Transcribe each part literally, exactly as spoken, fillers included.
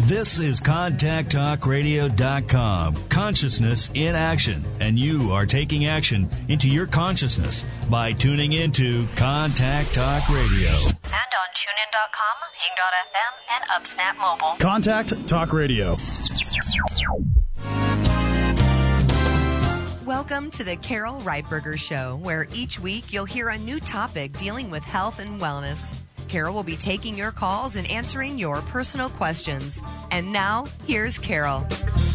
This is contact talk radio dot com. Consciousness in action. And you are taking action into your consciousness by tuning into Contact Talk Radio. And on tune in dot com, hing dot f m, and UpSnap Mobile. Contact Talk Radio. Welcome to the Carol Reitberger Show, where each week you'll hear a new topic dealing with health and wellness. Carol will be taking your calls and answering your personal questions. And now, here's Carol.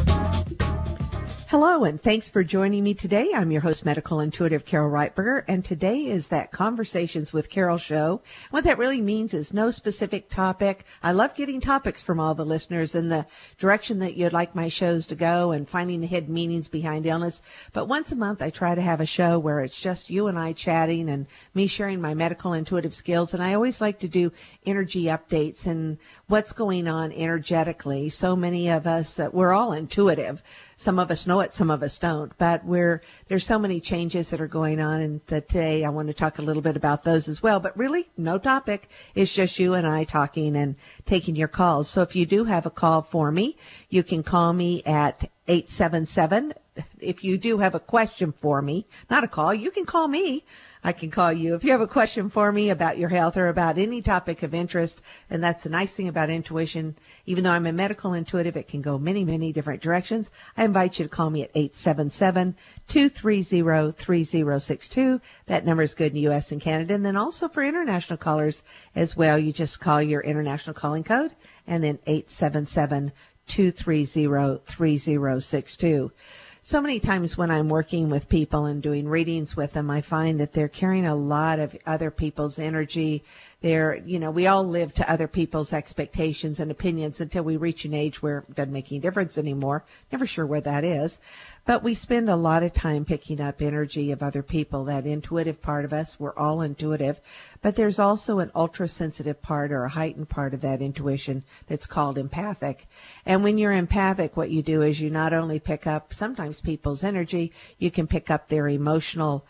Hello, and thanks for joining me today. I'm your host, Medical Intuitive Carol Reitberger, and today is that Conversations with Carol show. What that really means is no specific topic. I love getting topics from all the listeners in the direction that you'd like my shows to go and finding the hidden meanings behind illness. But once a month, I try to have a show where it's just you and I chatting and me sharing my medical intuitive skills. And I always like to do energy updates and what's going on energetically. So many of us, uh, we're all intuitive. Some of us know it, some of us don't, but we're, there's so many changes that are going on, and that today I want to talk a little bit about those as well. But really, no topic. It's just you and I talking and taking your calls. So if you do have a call for me, you can call me at eight seven seven. If you do have a question for me, not a call, you can call me. I can call you if you have a question for me about your health or about any topic of interest. And that's the nice thing about intuition. Even though I'm a medical intuitive, it can go many, many different directions. I invite you to call me at eight seven seven, two three zero, three zero six two. That number is good in the U S and Canada. And then also for international callers as well, you just call your international calling code and then eight seven seven, two three zero, three zero six two. So many times when I'm working with people and doing readings with them, I find that they're carrying a lot of other people's energy. They're, you know, we all live to other people's expectations and opinions until we reach an age where it doesn't make any difference anymore. Never sure where that is. But we spend a lot of time picking up energy of other people, that intuitive part of us. We're all intuitive. But there's also an ultra-sensitive part or a heightened part of that intuition that's called empathic. And when you're empathic, what you do is you not only pick up sometimes people's energy, you can pick up their emotional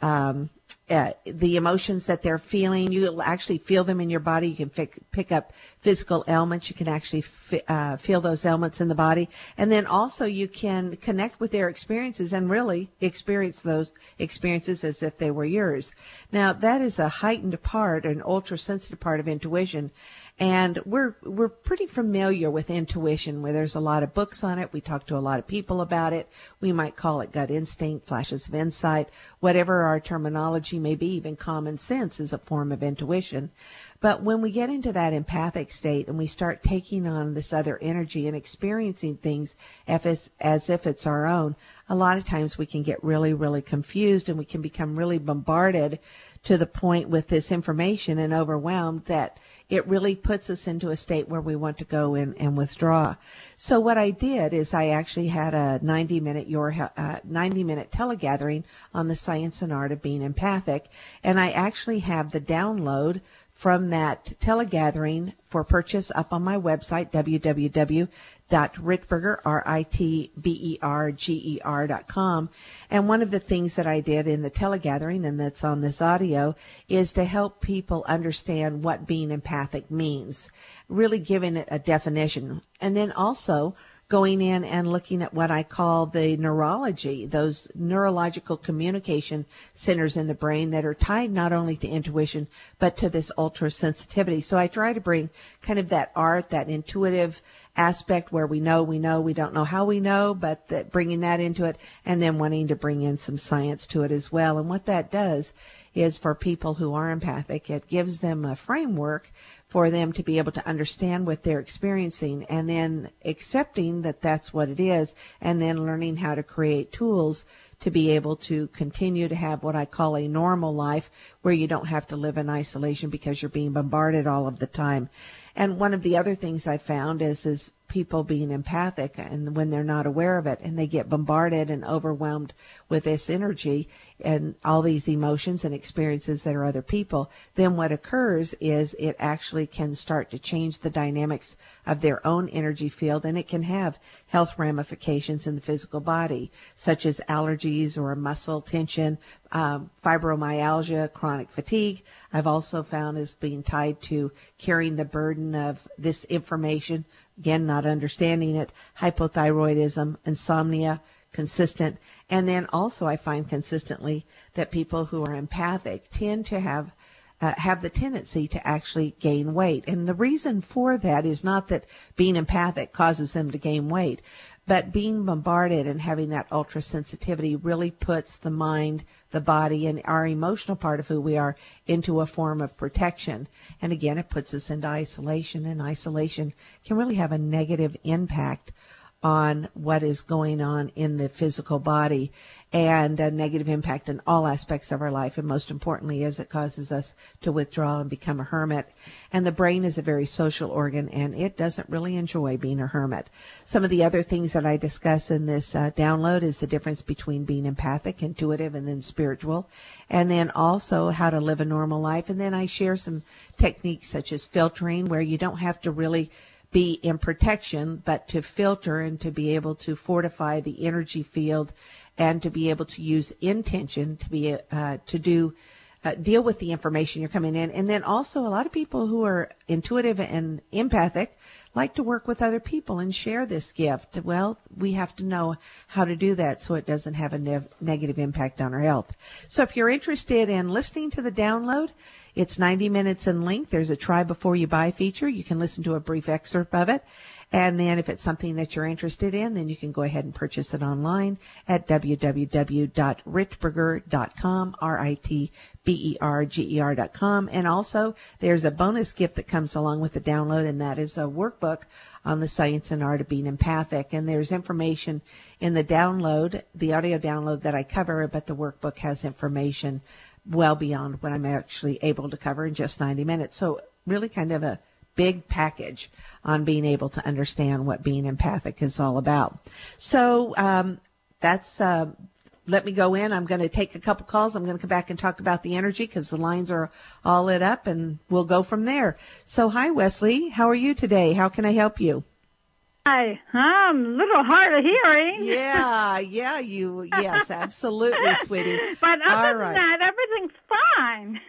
um Uh, the emotions that they're feeling. You'll actually feel them in your body. You can pick, pick up physical ailments. You can actually fi- uh, feel those ailments in the body. And then also you can connect with their experiences and really experience those experiences as if they were yours. Now, that is a heightened part, an ultra-sensitive part of intuition. And we're we're pretty familiar with intuition, where there's a lot of books on it. We talk to a lot of people about it. We might call it gut instinct, flashes of insight, whatever our terminology may be. Even common sense is a form of intuition. But when we get into that empathic state and we start taking on this other energy and experiencing things as if it's our own, a lot of times we can get really, really confused, and we can become really bombarded to the point with this information and overwhelmed that it really puts us into a state where we want to go in and withdraw. So what I did is I actually had a ninety minute your uh, ninety minute telegathering on the science and art of being empathic, and I actually have the download from that telegathering for purchase up on my website, w w w dot ritberger, R I T B E R G E R dot com. And one of the things that I did in the telegathering, and that's on this audio, is to help people understand what being empathic means, really giving it a definition. And then also going in and looking at what I call the neurology, those neurological communication centers in the brain that are tied not only to intuition, but to this ultra sensitivity. So I try to bring kind of that art, that intuitive aspect where we know, we know, we don't know how we know, but that bringing that into it, and then wanting to bring in some science to it as well. And what that does is, for people who are empathic, it gives them a framework for them to be able to understand what they're experiencing, and then accepting that that's what it is, and then learning how to create tools to be able to continue to have what I call a normal life, where you don't have to live in isolation because you're being bombarded all of the time. And one of the other things I found is, is people being empathic, and when they're not aware of it and they get bombarded and overwhelmed with this energy and all these emotions and experiences that are other people, then what occurs is it actually can start to change the dynamics of their own energy field, and it can have health ramifications in the physical body, such as allergies or muscle tension, um, fibromyalgia, chronic fatigue. I've also found is being tied to carrying the burden of this information again, not understanding it, hypothyroidism, insomnia, consistent. And then also I find consistently that people who are empathic tend to have uh, have the tendency to actually gain weight. And the reason for that is not that being empathic causes them to gain weight, but being bombarded and having that ultra sensitivity really puts the mind, the body, and our emotional part of who we are into a form of protection. And again, it puts us into isolation, and isolation can really have a negative impact on what is going on in the physical body, and a negative impact in all aspects of our life. And most importantly is it causes us to withdraw and become a hermit. And the brain is a very social organ, and it doesn't really enjoy being a hermit. Some of the other things that I discuss in this uh, download is the difference between being empathic, intuitive, and then spiritual, and then also how to live a normal life. And then I share some techniques such as filtering, where you don't have to really be in protection, but to filter and to be able to fortify the energy field, and to be able to use intention to be uh, to do uh, deal with the information you're coming in. And then also a lot of people who are intuitive and empathic like to work with other people and share this gift. Well, we have to know how to do that so it doesn't have a ne- negative impact on our health. So if you're interested in listening to the download, it's ninety minutes in length. There's a try before you buy feature. You can listen to a brief excerpt of it. And then if it's something that you're interested in, then you can go ahead and purchase it online at w w w dot ritberger dot com, R I T B E R G E R dot com. And also there's a bonus gift that comes along with the download, and that is a workbook on the science and art of being empathic. And there's information in the download, the audio download that I cover, but the workbook has information well beyond what I'm actually able to cover in just ninety minutes. So really kind of a big package on being able to understand what being empathic is all about. So um, that's, uh, let me go in. I'm going to take a couple calls. I'm going to come back and talk about the energy because the lines are all lit up, and we'll go from there. So hi, Wesley. How are you today? How can I help you? Hi, I'm a little hard of hearing. Yeah, yeah, you, yes, absolutely, sweetie. But other All than right. that, everything's fine.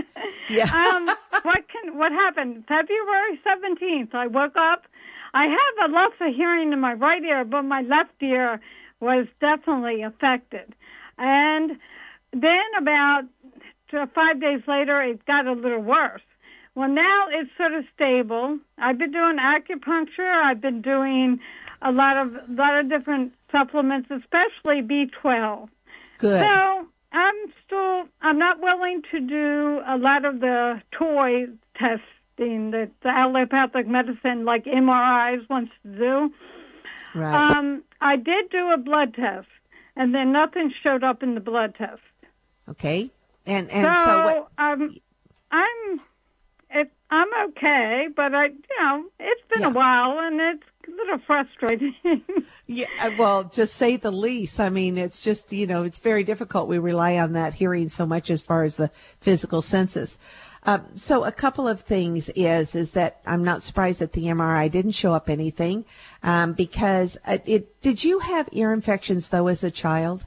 Yeah. um, what can, what happened? February seventeenth, I woke up. I have a loss of hearing in my right ear, but my left ear was definitely affected. And then about five days later, it got a little worse. Well, now it's sort of stable. I've been doing acupuncture. I've been doing a lot of a lot of different supplements, especially B twelve. Good. So I'm still I'm not willing to do a lot of the toy testing that the allopathic medicine, like M R Is, wants to do. Right. Um, I did do a blood test, and then nothing showed up in the blood test. Okay. And and so, so what? Um, I'm. It, I'm okay, but I, you know, it's been Yeah. a while, and it's a little frustrating. Yeah, well, just say the least. I mean, it's just, you know, it's very difficult. We rely on that hearing so much as far as the physical senses. Um, so a couple of things is, is that I'm not surprised that the M R I didn't show up anything, um, because it, it, did you have ear infections though as a child?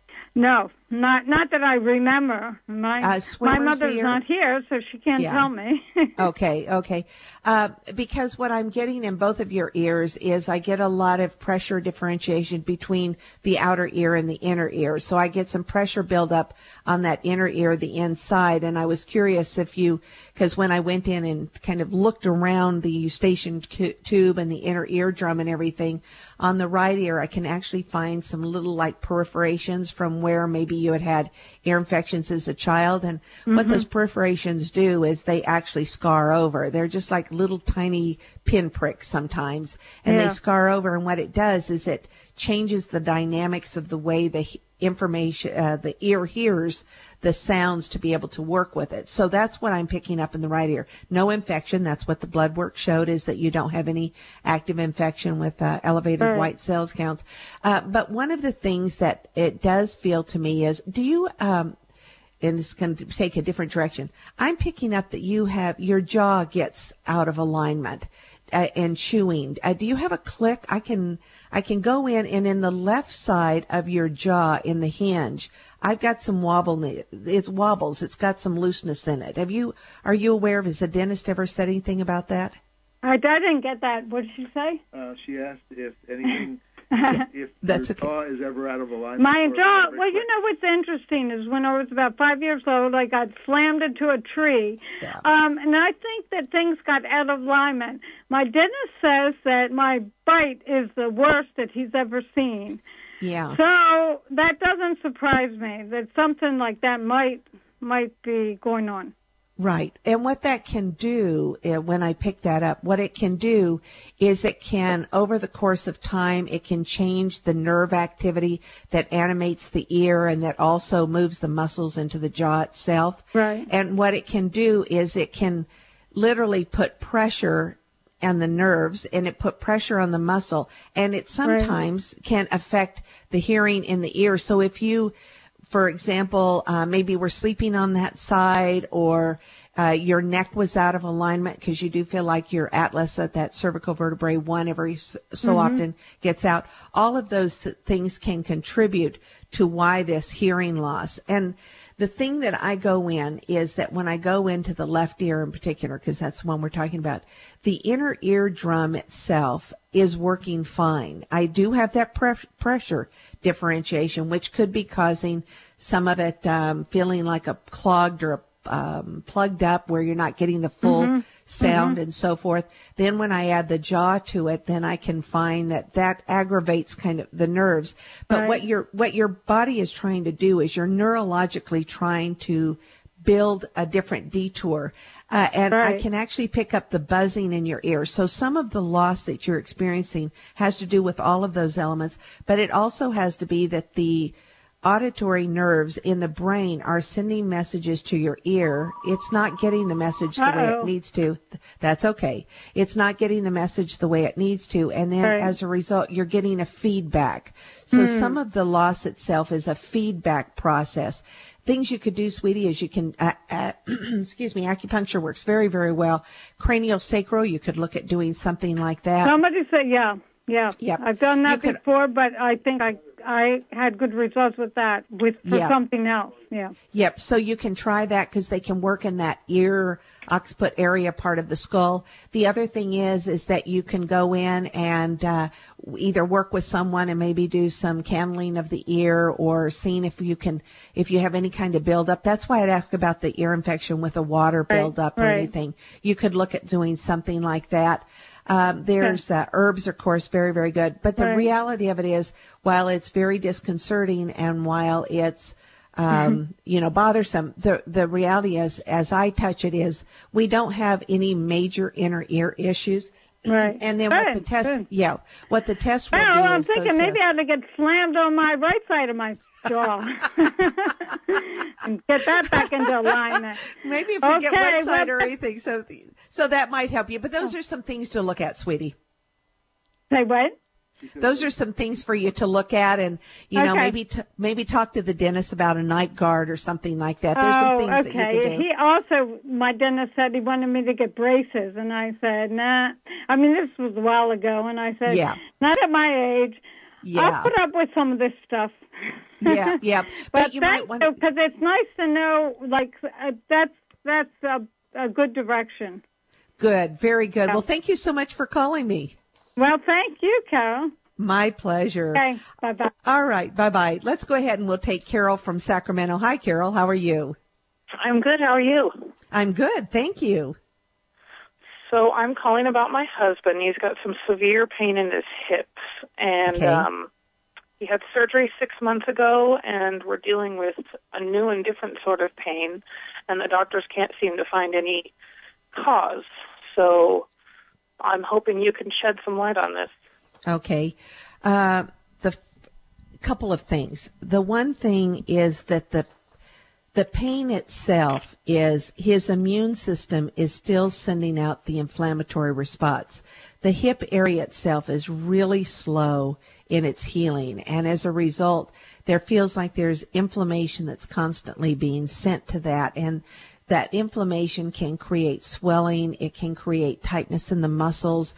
No, not not that I remember. My Uh, my mother's ear? not here, so she can't Yeah. tell me. Okay, okay. Uh, because what I'm getting in both of your ears is I get a lot of pressure differentiation between the outer ear and the inner ear. So I get some pressure buildup on that inner ear, the inside. And I was curious if you, because when I went in and kind of looked around the eustachian cu- tube and the inner eardrum and everything, on the right ear, I can actually find some little like perforations from where maybe you had had ear infections as a child. And mm-hmm. what those perforations do is they actually scar over. They're just like little tiny pinpricks sometimes, and yeah. they scar over. And what it does is it changes the dynamics of the way the information, uh, the ear hears the sounds to be able to work with it. So that's what I'm picking up in the right ear. No infection. That's what the blood work showed, is that you don't have any active infection with uh, elevated right. white cells counts. Uh, but one of the things that it does feel to me is, do you, um, and it's going to take a different direction. I'm picking up that you have, your jaw gets out of alignment uh, and chewing. Uh, do you have a click? I can, I can go in, and in the left side of your jaw in the hinge, I've got some wobble. It wobbles. It's got some looseness in it. Have you, are you aware of, has the dentist ever said anything about that? I, I didn't get that. What did she say? Uh, she asked if anything, if That's your okay. jaw is ever out of alignment. My or jaw, ever well, you know what's interesting is when I was about five years old, I got slammed into a tree. Yeah. Um, and I think that things got out of alignment. My dentist says that my bite is the worst that he's ever seen. Yeah. So that doesn't surprise me that something like that might might be going on. Right. And what that can do, uh, when I pick that up, what it can do is it can, over the course of time, it can change the nerve activity that animates the ear and that also moves the muscles into the jaw itself. Right. And what it can do is it can literally put pressure on the nerves, and it put pressure on the muscle, and it sometimes right. can affect the hearing in the ear. So if you, for example, uh, maybe were sleeping on that side, or uh, your neck was out of alignment because you do feel like your atlas at that cervical vertebrae one every so mm-hmm. often gets out. All of those things can contribute to why this hearing loss. And the thing that I go in is that when I go into the left ear in particular, because that's the one we're talking about, the inner eardrum itself is working fine. I do have that pre- pressure differentiation, which could be causing some of it um, feeling like a clogged or a um, plugged up where you're not getting the full mm-hmm. sound mm-hmm. and so forth. Then when I add the jaw to it, then I can find that that aggravates kind of the nerves. But right. what your what your body is trying to do is you're neurologically trying to build a different detour. Uh, and right. I can actually pick up the buzzing in your ear. So some of the loss that you're experiencing has to do with all of those elements, but it also has to be that the auditory nerves in the brain are sending messages to your ear. It's not getting the message the Uh-oh. way it needs to. That's okay. It's not getting the message the way it needs to. And then right. as a result, you're getting a feedback. So hmm. some of the loss itself is a feedback process. Things you could do, sweetie, is you can, uh, uh, excuse me, acupuncture works very, very well. Cranial sacral, you could look at doing something like that. Somebody said, yeah, yeah. Yep. I've done that You could- before, but I think I I had good results with that, with for Yeah. something else, yeah. Yep, so you can try that because they can work in that ear occiput area part of the skull. The other thing is, is that you can go in and uh, either work with someone and maybe do some candling of the ear or seeing if you can, if you have any kind of buildup. That's why I'd ask about the ear infection with a water Right, buildup or right. anything. You could look at doing something like that. Um, there's uh, herbs, of course, very, very good. But the Right. reality of it is, while it's very disconcerting and while it's, um, Mm-hmm. you know, bothersome, the the reality is, as I touch it, is we don't have any major inner ear issues. Right. And then Good, what the test, good. yeah, what the test will Well, do I'm is thinking those maybe I tests- ought to get slammed on my right side of my jaw and get that back into alignment. Maybe if we Okay, get one side well, or anything, so so that might help you. But those are some things to look at, sweetie. Say what? Those are some things for you to look at, and you know, Okay. maybe t- maybe talk to the dentist about a night guard or something like that. There's oh, some things okay. that you could do. He also, my dentist said he wanted me to get braces, and I said, nah. I mean, this was a while ago, and I said, Yeah. not at my age. Yeah. I'll put up with some of this stuff. Yeah, yeah. But, But you thank might want you, because it's nice to know, like, uh, that's that's a, a good direction. Good, very good. Yeah. Well, thank you so much for calling me. Well, thank you, Carol. My pleasure. Okay, bye-bye. All right, bye-bye. Let's go ahead and we'll take Carol from Sacramento. Hi, Carol. How are you? I'm good. How are you? I'm good. Thank you. So I'm calling about my husband. He's got some severe pain in his hips, and Okay. um, he had surgery six months ago, and we're dealing with a new and different sort of pain, and the doctors can't seem to find any cause. So I'm hoping you can shed some light on this. Okay. Uh, the f- couple of things. The one thing is that the the pain itself is his immune system is still sending out the inflammatory response. The hip area itself is really slow in its healing, and as a result, there feels like there's inflammation that's constantly being sent to that, and that inflammation can create swelling, it can create tightness in the muscles.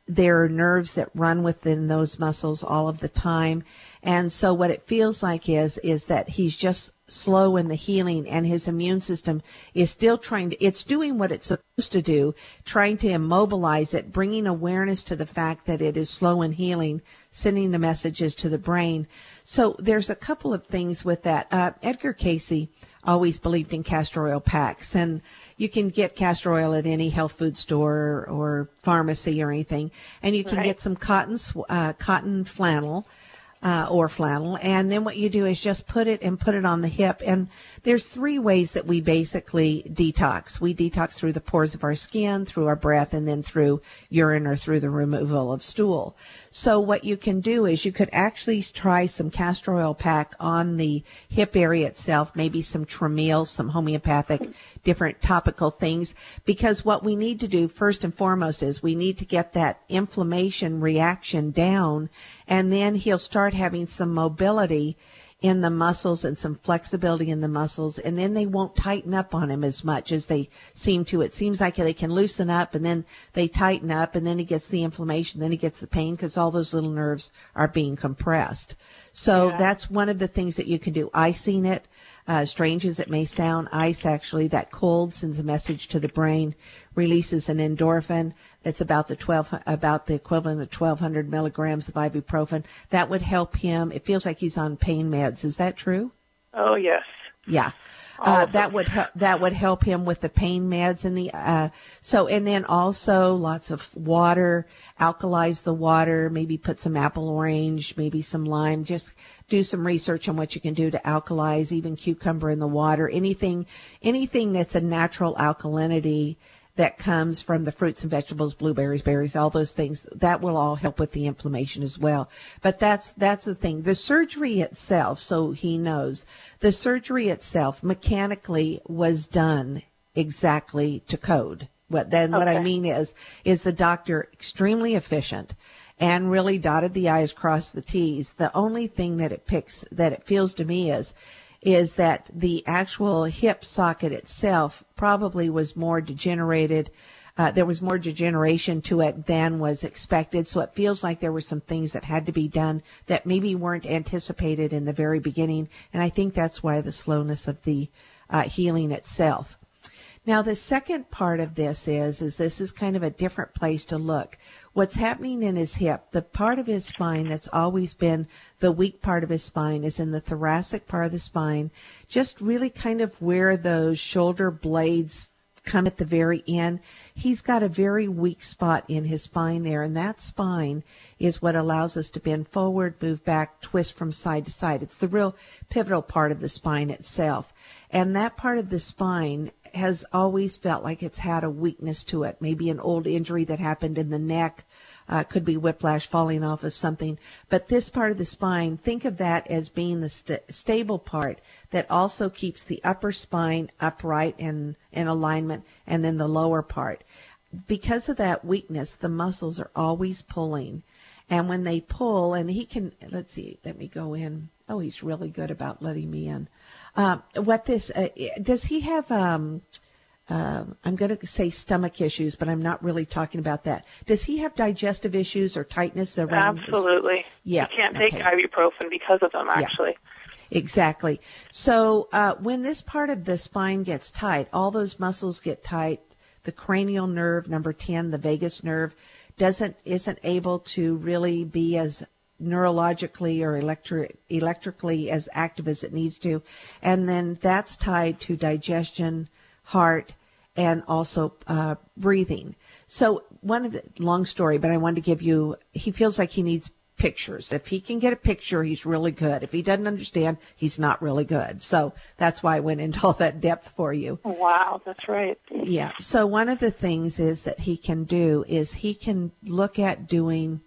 there are nerves that run within those muscles all of the time. And so what it feels like is, is that he's just slow in the healing, and his immune system is still trying to, it's doing what it's supposed to do, trying to immobilize it, bringing awareness to the fact that it is slow in healing, sending the messages to the brain. So there's a couple of things with that. Uh, Edgar Cayce always believed in castor oil packs, and you can get castor oil at any health food store or pharmacy or anything, and you can Right. get some cotton, uh, cotton flannel, Uh, or flannel, and then what you do is just put it and put it on the hip. And there's three ways that we basically detox. We detox through the pores of our skin, through our breath, and then through urine or through the removal of stool. So what you can do is you could actually try some castor oil pack on the hip area itself, maybe some Tramil, some homeopathic, different topical things, because what we need to do first and foremost is we need to get that inflammation reaction down, and then he'll start having some mobility in the muscles and some flexibility in the muscles, and then they won't tighten up on him as much as they seem to. It seems like they can loosen up, and then they tighten up, and then he gets the inflammation, then he gets the pain, because all those little nerves are being compressed. So Yeah. that's one of the things that you can do. Icing it, uh, strange as it may sound, ice actually, that cold sends a message to the brain, releases an endorphin that's about the twelve, about the equivalent of twelve hundred milligrams of ibuprofen. That would help him. It feels like he's on pain meds. Is that true? Oh, yes. Yeah. All Uh, of that them. would help, that would help him with the pain meds and the, uh, so, and then also lots of water, alkalize the water, maybe put some apple orange, maybe some lime, just do some research on what you can do to alkalize, even cucumber in the water, anything, anything that's a natural alkalinity that comes from the fruits and vegetables, blueberries, berries, all those things, that will all help with the inflammation as well. But that's, that's the thing. The surgery itself, so he knows, the surgery itself mechanically was done exactly to code. What then, what I Okay. mean is, is the doctor extremely efficient and really dotted the I's, crossed the T's. The only thing that it picks, that it feels to me is, is that the actual hip socket itself probably was more degenerated. Uh, there was more degeneration to it than was expected. So it feels like there were some things that had to be done that maybe weren't anticipated in the very beginning. And I think that's why the slowness of the uh, healing itself. Now, the second part of this is, is this is kind of a different place to look. What's happening in his hip, the part of his spine that's always been the weak part of his spine is in the thoracic part of the spine, just really kind of where those shoulder blades come at the very end. He's got a very weak spot in his spine there, and that spine is what allows us to bend forward, move back, twist from side to side. It's the real pivotal part of the spine itself. And that part of the spine has always felt like it's had a weakness to it, maybe an old injury that happened in the neck, uh, could be whiplash, falling off of something. But this part of the spine, think of that as being the st- stable part that also keeps the upper spine upright and in alignment, and then the lower part. Because of that weakness, the muscles are always pulling. And when they pull, and he can, let's see, let me go in. Oh, he's really good about letting me in. Um, what this, uh, does he have, um, uh, I'm going to say stomach issues, but I'm not really talking about that. Does he have digestive issues or tightness around? Absolutely. His, yeah. You can't take okay. ibuprofen because of them, actually. Yeah. Exactly. So uh, when this part of the spine gets tight, all those muscles get tight. The cranial nerve, number ten, the vagus nerve, doesn't isn't able to really be as neurologically or electri- electrically as active as it needs to. And then that's tied to digestion, heart, and also uh, breathing. So one of the, long story, but I wanted to give you, he feels like he needs pictures. If he can get a picture, he's really good. If he doesn't understand, he's not really good. So that's why I went into all that depth for you. Wow, that's right. Yeah. So one of the things is that he can do is he can look at doing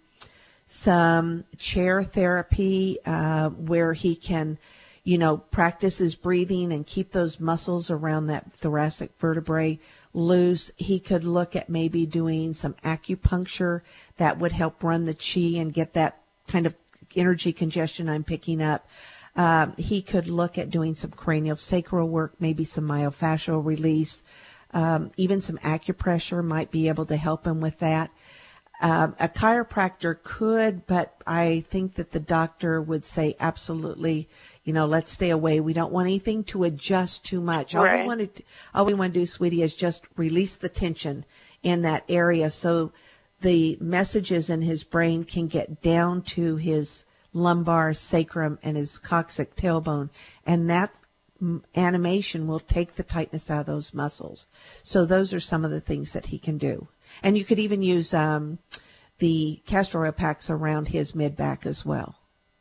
some chair therapy uh, where he can, you know, practice his breathing and keep those muscles around that thoracic vertebrae loose. He could look at maybe doing some acupuncture that would help run the chi and get that kind of energy congestion I'm picking up. Um, he could look at doing some cranial sacral work, maybe some myofascial release. Um, even some acupressure might be able to help him with that. Um, a chiropractor could, but I think that the doctor would say absolutely, you know, let's stay away. We don't want anything to adjust too much. All Right. we want to, all we want to do, sweetie, is just release the tension in that area so the messages in his brain can get down to his lumbar sacrum and his coccyx tailbone, and that animation will take the tightness out of those muscles. So those are some of the things that he can do. And you could even use um, the castor oil packs around his mid-back as well.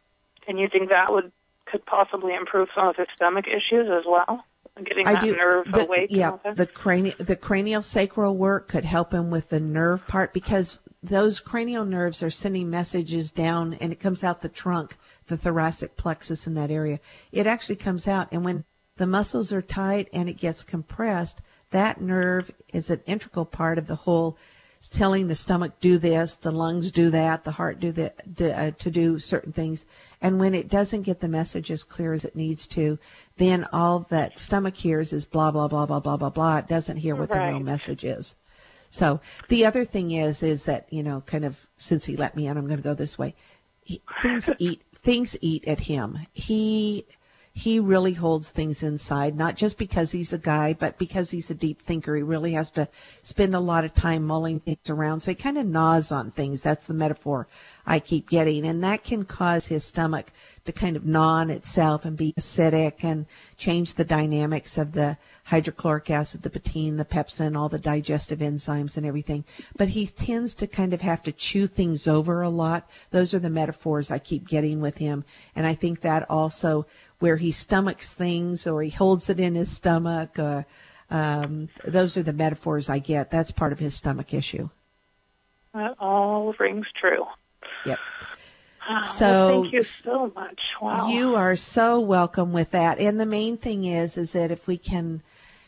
And you think that would could possibly improve some of his stomach issues as well? Getting I that do, nerve the, awake? Yeah, and all that? the, crani- the cranial sacral work could help him with the nerve part, because those cranial nerves are sending messages down, and it comes out the trunk, the thoracic plexus in that area. It actually comes out, and when the muscles are tight and it gets compressed, that nerve is an integral part of the whole. It's telling the stomach do this, the lungs do that, the heart do that, do, uh, to do certain things. And when it doesn't get the message as clear as it needs to, then all that stomach hears is blah, blah, blah, blah, blah, blah, blah. It doesn't hear what Right. the real message is. So the other thing is, is that, you know, kind of, since he let me in, I'm going to go this way. He, things eat, things eat at him. He, He really holds things inside, not just because he's a guy, but because he's a deep thinker. He really has to spend a lot of time mulling things around. So he kind of gnaws on things. That's the metaphor I keep getting. And that can cause his stomach to kind of gnaw on itself and be acidic and change the dynamics of the hydrochloric acid, the betaine, the pepsin, all the digestive enzymes and everything. But he tends to kind of have to chew things over a lot. Those are the metaphors I keep getting with him. And I think that also where he stomachs things or he holds it in his stomach, uh, um, those are the metaphors I get. That's part of his stomach issue. That all rings true. Yep. Oh, So well, thank you so much. Wow. You are so welcome with that. And the main thing is, is that if we can,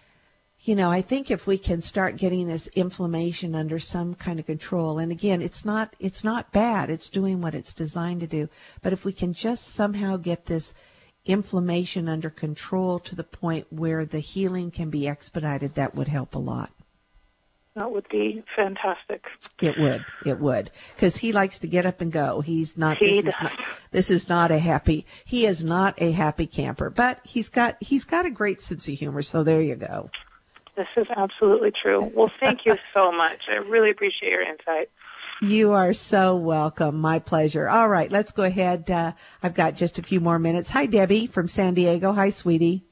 you know, I think if we can start getting this inflammation under some kind of control, and again, it's not, it's not bad. It's doing what it's designed to do. But if we can just somehow get this inflammation under control to the point where the healing can be expedited, that would help a lot. That would be fantastic. It would. It would. Because he likes to get up and go. He's not, He this does. is not, this is not a happy, he is not a happy camper, but he's got, he's got a great sense of humor. So there you go. This is absolutely true. Well, thank you so much. I really appreciate your insight. You are so welcome. My pleasure. All right. Let's go ahead. Uh, I've got just a few more minutes. Hi, Debbie from San Diego. Hi, sweetie.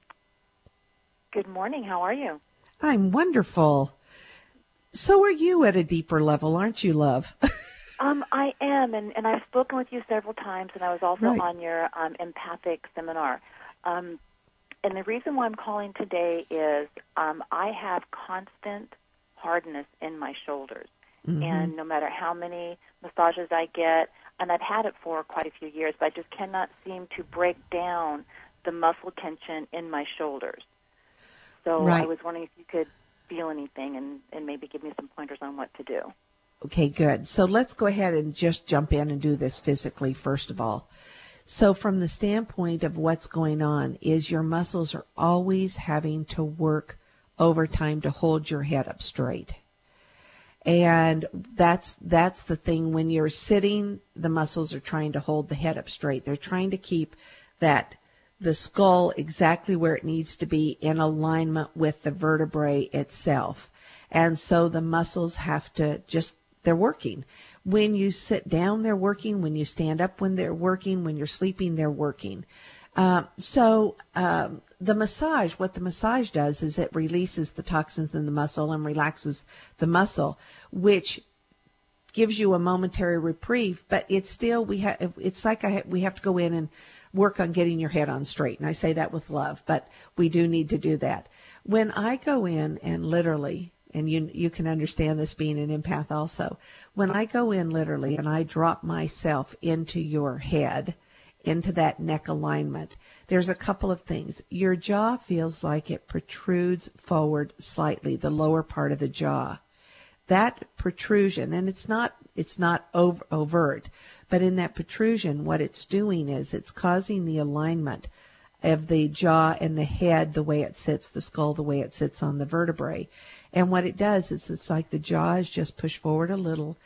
Good morning. How are you? I'm wonderful. So are you at a deeper level, aren't you, love? um, I am, and, and I've spoken with you several times, and I was also Right. on your um, empathic seminar. Um, and the reason why I'm calling today is um, I have constant hardness in my shoulders. Mm-hmm. And no matter how many massages I get, and I've had it for quite a few years, but I just cannot seem to break down the muscle tension in my shoulders. So Right. I was wondering if you could feel anything and, and maybe give me some pointers on what to do. Okay, good. So let's go ahead and just jump in and do this physically, first of all. So from the standpoint of what's going on is your muscles are always having to work overtime to hold your head up straight. And that's, that's the thing. When you're sitting, the muscles are trying to hold the head up straight. They're trying to keep that, the skull exactly where it needs to be in alignment with the vertebrae itself. And so the muscles have to just, they're working. When you sit down, they're working. When you stand up, when they're working. When you're sleeping, they're working. Um, so um, the massage, what the massage does is it releases the toxins in the muscle and relaxes the muscle, which gives you a momentary reprieve. But it's still, we have, it's like I ha- we have to go in and work on getting your head on straight. And I say that with love, but we do need to do that. When I go in and literally, and you you can understand this being an empath also, when I go in literally and I drop myself into your head, into that neck alignment, there's a couple of things. Your jaw feels like it protrudes forward slightly, the lower part of the jaw. That protrusion, and it's not it's not over, overt, but in that protrusion, what it's doing is it's causing the alignment of the jaw and the head the way it sits, the skull the way it sits on the vertebrae. And what it does is it's like the jaw is just pushed forward a little.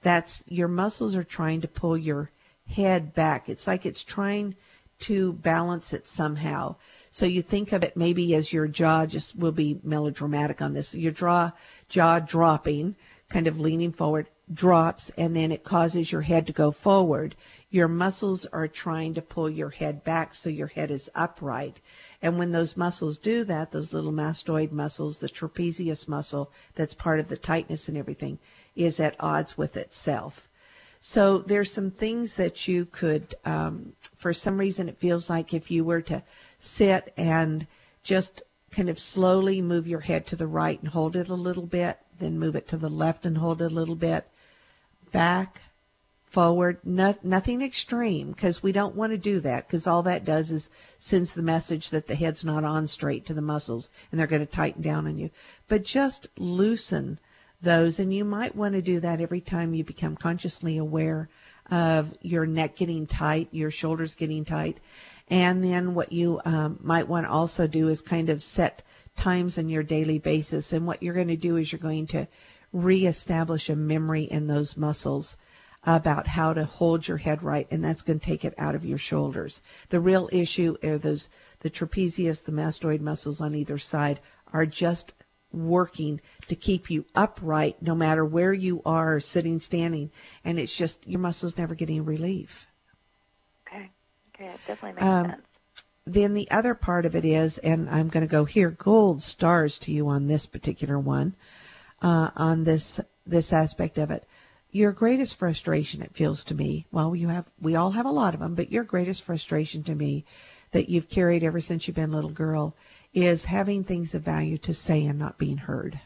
that's your muscles are trying to pull your head back. It's like it's trying to balance it somehow. So you think of it maybe as your jaw, just will be melodramatic on this, your jaw, jaw dropping, kind of leaning forward, drops, and then it causes your head to go forward. Your muscles are trying to pull your head back so your head is upright. And when those muscles do that, those little mastoid muscles, the trapezius muscle that's part of the tightness and everything, is at odds with itself. So there's some things that you could, um, for some reason it feels like if you were to sit and just kind of slowly move your head to the right and hold it a little bit, then move it to the left and hold it a little bit, back, forward, no, nothing extreme, because we don't want to do that, because all that does is sends the message that the head's not on straight to the muscles and they're going to tighten down on you. But just loosen those, and you might want to do that every time you become consciously aware of your neck getting tight, your shoulders getting tight. And then what you um, might want to also do is kind of set times on your daily basis. And what you're going to do is you're going to reestablish a memory in those muscles about how to hold your head right, and that's going to take it out of your shoulders. The real issue are those, the trapezius, the mastoid muscles on either side are just working to keep you upright no matter where you are, sitting, standing, and it's just your muscles never getting relief. Okay. Okay, it definitely makes um, sense. Then the other part of it is, and I'm going to go here, gold stars to you on this particular one, uh, on this this aspect of it. Your greatest frustration, it feels to me, well, you have, we all have a lot of them, but your greatest frustration to me that you've carried ever since you've been a little girl is having things of value to say and not being heard.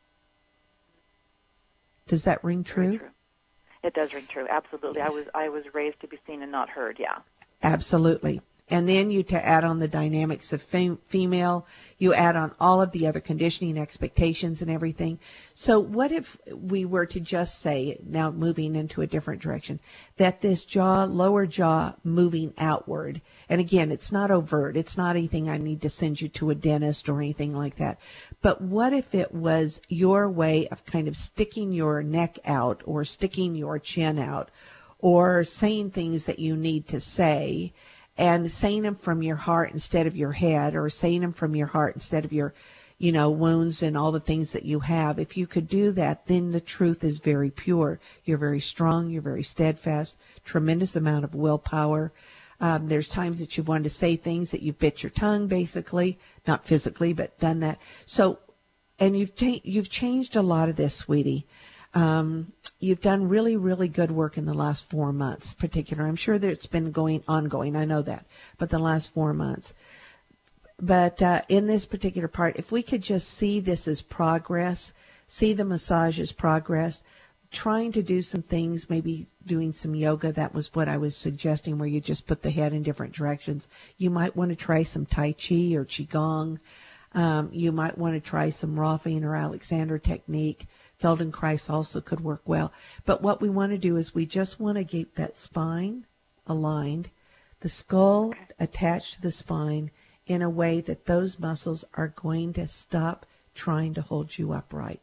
Does that ring true? true? It does ring true, absolutely. I was I was raised to be seen and not heard, yeah. Absolutely. And then you to add on the dynamics of fem- female, you add on all of the other conditioning expectations and everything. So what if we were to just say, now moving into a different direction, that this jaw, lower jaw moving outward, and again, it's not overt, it's not anything I need to send you to a dentist or anything like that, but what if it was your way of kind of sticking your neck out or sticking your chin out or saying things that you need to say, and saying them from your heart instead of your head, or saying them from your heart instead of your, you know, wounds and all the things that you have. If you could do that, then the truth is very pure. You're very strong. You're very steadfast. Tremendous amount of willpower. Um, there's times that you've wanted to say things that you've bit your tongue, basically, not physically, but done that. So, and you've ta- you've changed a lot of this, sweetie. Um, you've done really, really good work in the last four months, particular. I'm sure that it's been going ongoing. I know that, but the last four months. But uh, in this particular part, if we could just see this as progress, see the massage as progress, trying to do some things, maybe doing some yoga. That was what I was suggesting, where you just put the head in different directions. You might want to try some Tai Chi or Qigong. Um, you might want to try some Rolfing or Alexander technique. Feldenkrais also could work well. But what we want to do is we just want to get that spine aligned, the skull okay. attached to the spine in a way that those muscles are going to stop trying to hold you upright.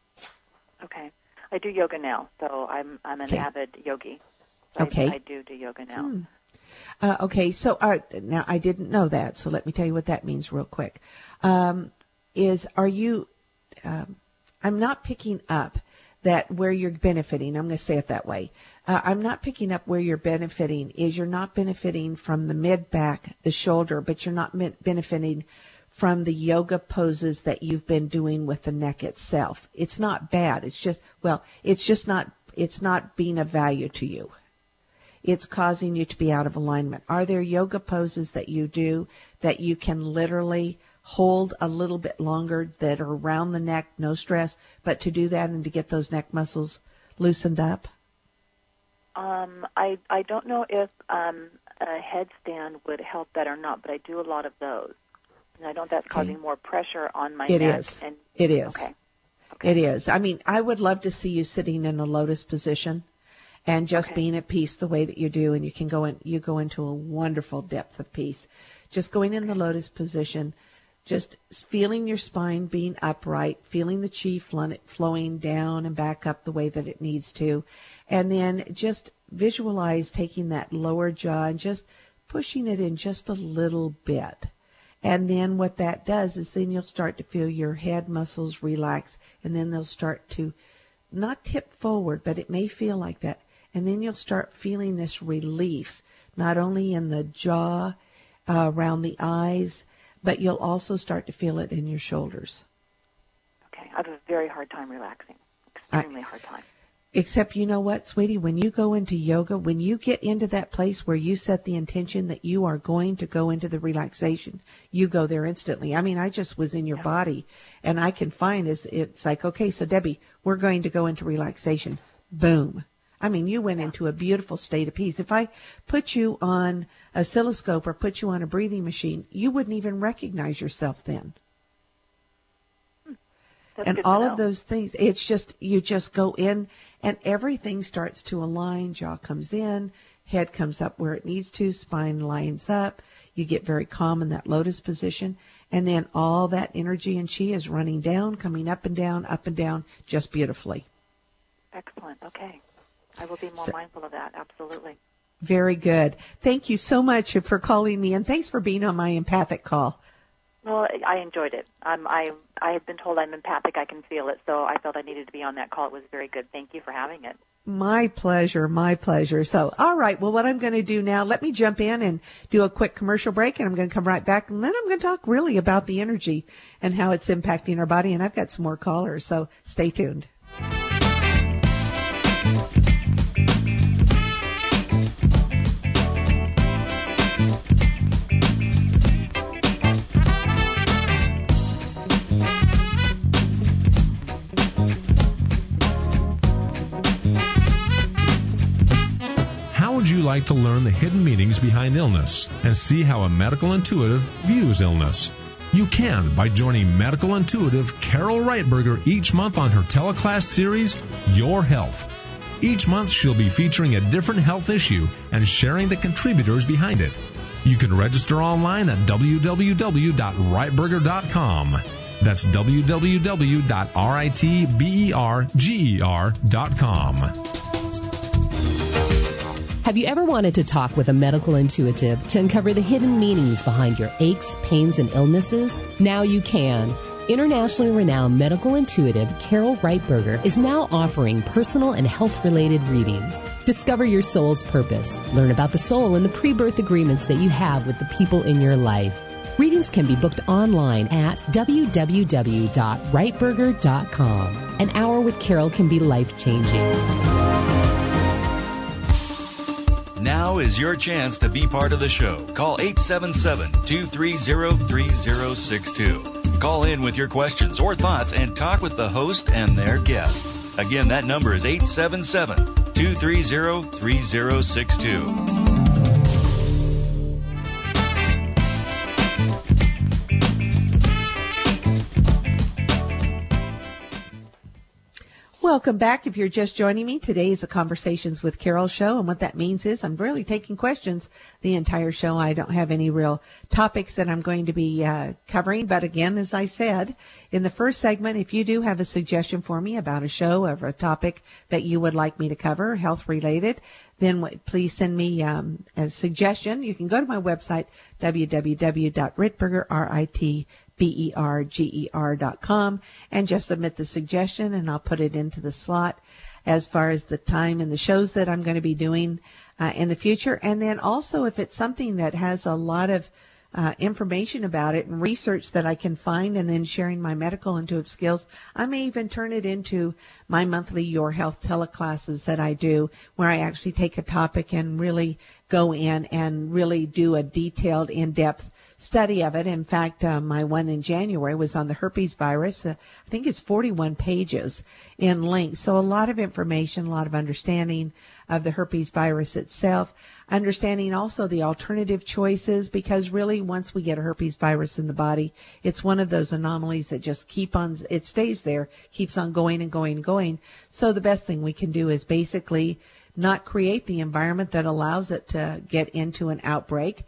Okay. I do yoga now, so I'm I'm an okay. avid yogi. So okay. I, I do do yoga now. Hmm. Uh, okay, so uh, now I didn't know that, so let me tell you what that means real quick. Um, is are you? Um, I'm not picking up that where you're benefiting. I'm going to say it that way. Uh, I'm not picking up where you're benefiting. Is you're not benefiting from the mid back, the shoulder, but you're not benefiting from the yoga poses that you've been doing with the neck itself. It's not bad. It's just well, it's just not. It's not being of value to you. It's causing you to be out of alignment. Are there yoga poses that you do that you can literally hold a little bit longer that are around the neck, no stress, but to do that and to get those neck muscles loosened up? Um, I I don't know if um, a headstand would help that or not, but I do a lot of those. And I don't know if that's okay. causing more pressure on my it neck. Is. And, it is. Okay. okay. It is. I mean, I would love to see you sitting in a lotus position and just okay. being at peace the way that you do, and you can go in, you go into a wonderful depth of peace. Just going in the lotus position, just feeling your spine being upright, feeling the chi flowing down and back up the way that it needs to. And then just visualize taking that lower jaw and just pushing it in just a little bit. And then what that does is then you'll start to feel your head muscles relax, and then they'll start to not tip forward, but it may feel like that. And then you'll start feeling this relief, not only in the jaw, uh, around the eyes, but you'll also start to feel it in your shoulders. Okay. I have a very hard time relaxing. Extremely I, hard time. Except, you know what, sweetie, when you go into yoga, when you get into that place where you set the intention that you are going to go into the relaxation, you go there instantly. I mean, I just was in your yeah. body, and I can find is it's like, okay, so Debbie, we're going to go into relaxation. Boom. I mean, you went yeah. into a beautiful state of peace. If I put you on a oscilloscope or put you on a breathing machine, you wouldn't even recognize yourself then. That's and all of those things, it's just, you just go in and everything starts to align. Jaw comes in, head comes up where it needs to, spine lines up. You get very calm in that lotus position. And then all that energy and chi is running down, coming up and down, up and down, just beautifully. Excellent. Okay. I will be more so, mindful of that. Absolutely. Very good. Thank you so much for calling me, and thanks for being on my empathic call. Well, I enjoyed it. Um, I I had been told I'm empathic. I can feel it, so I felt I needed to be on that call. It was very good. Thank you for having it. My pleasure, my pleasure. So, all right, well, what I'm going to do now, let me jump in and do a quick commercial break, and I'm going to come right back, and then I'm going to talk really about the energy and how it's impacting our body, and I've got some more callers, so stay tuned. Would you like to learn the hidden meanings behind illness and see how a medical intuitive views illness? You can by joining medical intuitive Carol Reitberger each month on her teleclass series, Your Health. Each month she'll be featuring a different health issue and sharing the contributors behind it. You can register online at w w w dot reitberger dot com. That's w w w dot reitberger dot com. Have you ever wanted to talk with a medical intuitive to uncover the hidden meanings behind your aches, pains, and illnesses? Now you can. Internationally renowned medical intuitive Carol Reitberger is now offering personal and health-related readings. Discover your soul's purpose. Learn about the soul and the pre-birth agreements that you have with the people in your life. Readings can be booked online at w w w dot reitberger dot com. An hour with Carol can be life-changing. Now is your chance to be part of the show. Call eight seven seven, two three zero, three zero six two. Call in with your questions or thoughts and talk with the host and their guest. Again, that number is eight seven seven, two three zero, three zero six two. Welcome back. If you're just joining me, today is a Conversations with Carol show, and what that means is I'm really taking questions the entire show. I don't have any real topics that I'm going to be uh, covering, but again, as I said, in the first segment, if you do have a suggestion for me about a show or a topic that you would like me to cover, health-related, then w- please send me um, a suggestion. You can go to my website, w w w dot reitberger, R I T B E R G E R dot com, and just submit the suggestion, and I'll put it into the slot as far as the time and the shows that I'm going to be doing uh, in the future. And then also, if it's something that has a lot of uh, information about it and research that I can find, and then sharing my medical intuitive skills, I may even turn it into my monthly Your Health teleclasses that I do, where I actually take a topic and really go in and really do a detailed, in-depth study of it. In fact, uh, my one in January was on the herpes virus. Uh, I think it's forty-one pages in length. So a lot of information, a lot of understanding of the herpes virus itself, understanding also the alternative choices, because really once we get a herpes virus in the body, it's one of those anomalies that just keep on, it stays there, keeps on going and going and going. So the best thing we can do is basically not create the environment that allows it to get into an outbreak,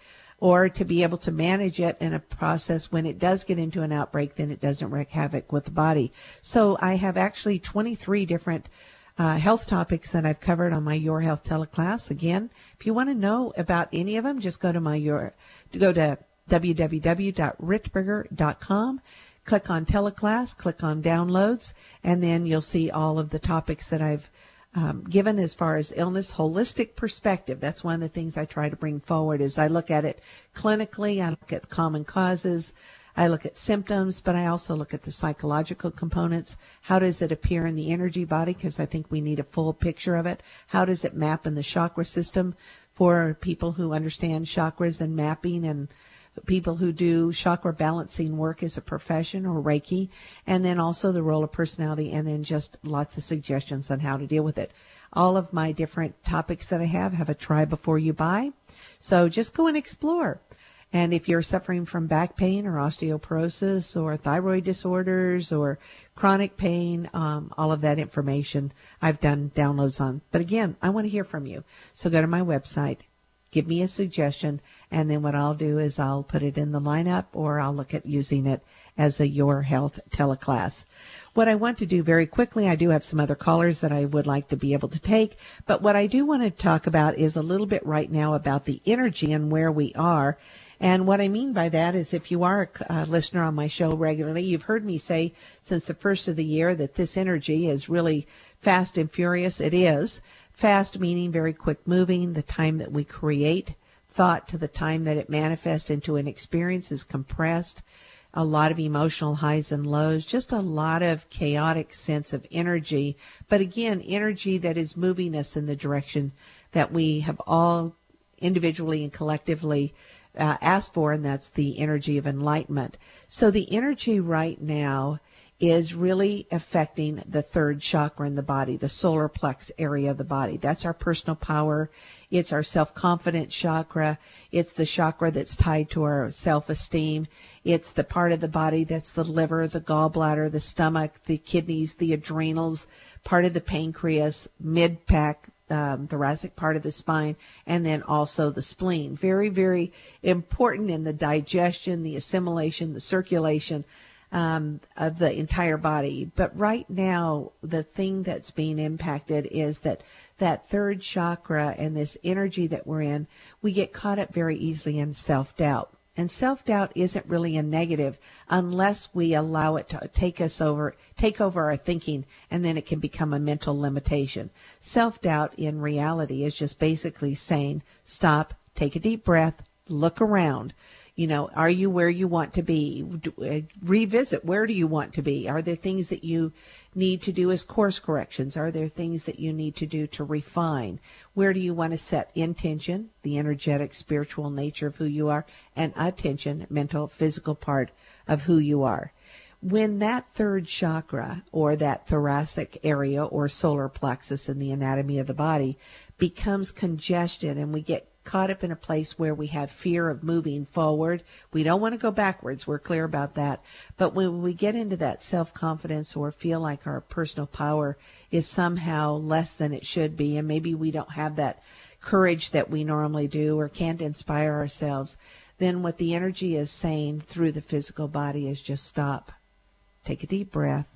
or to be able to manage it in a process when it does get into an outbreak, then it doesn't wreak havoc with the body. So I have actually twenty-three different uh, health topics that I've covered on my Your Health teleclass. Again, if you want to know about any of them, just go to my your go to w w w dot richburger dot com. Click on teleclass, click on downloads, and then you'll see all of the topics that I've um, given as far as illness, holistic perspective. That's one of the things I try to bring forward is I look at it clinically, I look at common causes, I look at symptoms, but I also look at the psychological components. How does it appear in the energy body? Because I think we need a full picture of it. How does it map in the chakra system for people who understand chakras and mapping, and people who do chakra balancing work as a profession or Reiki, and then also the role of personality, and then just lots of suggestions on how to deal with it. All of my different topics that I have have a try before you buy. So just go and explore. And if you're suffering from back pain or osteoporosis or thyroid disorders or chronic pain, um, all of that information I've done downloads on. But again, I want to hear from you. So go to my website, give me a suggestion, and then what I'll do is I'll put it in the lineup, or I'll look at using it as a Your Health teleclass. What I want to do very quickly, I do have some other callers that I would like to be able to take, but what I do want to talk about is a little bit right now about the energy and where we are. And what I mean by that is if you are a listener on my show regularly, you've heard me say since the first of the year that this energy is really fast and furious. It is. Fast meaning very quick moving. The time that we create thought to the time that it manifests into an experience is compressed. A lot of emotional highs and lows, just a lot of chaotic sense of energy. But again, energy that is moving us in the direction that we have all individually and collectively uh, asked for, and that's the energy of enlightenment. So the energy right now is really affecting the third chakra in the body, the solar plex area of the body. That's our personal power. It's our self-confidence chakra. It's the chakra that's tied to our self-esteem. It's the part of the body that's the liver, the gallbladder, the stomach, the kidneys, the adrenals, part of the pancreas, mid-pack, um, thoracic part of the spine, and then also the spleen. Very, very important in the digestion, the assimilation, the circulation Um, of the entire body. But right now, the thing that's being impacted is that that third chakra and this energy that we're in, we get caught up very easily in self-doubt. And self-doubt isn't really a negative unless we allow it to take us over, take over our thinking, and then it can become a mental limitation. Self-doubt in reality is just basically saying, stop, take a deep breath, look around. You know, are you where you want to be? Revisit, where do you want to be? Are there things that you need to do as course corrections? Are there things that you need to do to refine? Where do you want to set intention, the energetic, spiritual nature of who you are, and attention, mental, physical part of who you are? When that third chakra, or that thoracic area or solar plexus in the anatomy of the body, becomes congested and we get caught up in a place where we have fear of moving forward. We don't want to go backwards. We're clear about that. But when we get into that self-confidence or feel like our personal power is somehow less than it should be, and maybe we don't have that courage that we normally do or can't inspire ourselves, then what the energy is saying through the physical body is just stop. Take a deep breath.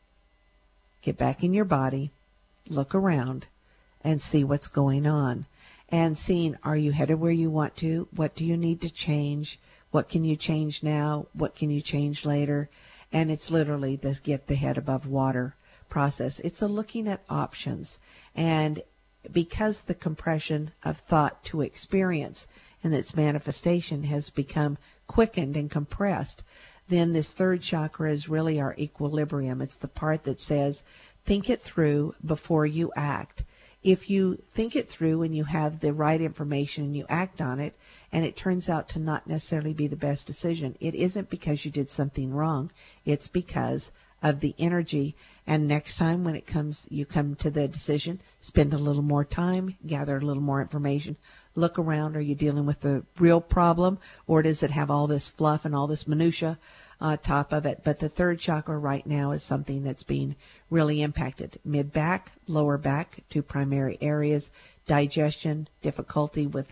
Get back in your body. Look around and see what's going on. And seeing, are you headed where you want to? What do you need to change? What can you change now? What can you change later? And it's literally the get the head above water process. It's a looking at options. And because the compression of thought to experience and its manifestation has become quickened and compressed, then this third chakra is really our equilibrium. It's the part that says, think it through before you act. If you think it through and you have the right information and you act on it, and it turns out to not necessarily be the best decision, it isn't because you did something wrong. It's because of the energy. And next time when it comes, you come to the decision, spend a little more time, gather a little more information, look around. Are you dealing with the real problem, or does it have all this fluff and all this minutia on top of it? But the third chakra right now is something that's being really impacted. Mid-back, lower back, two primary areas, digestion, difficulty with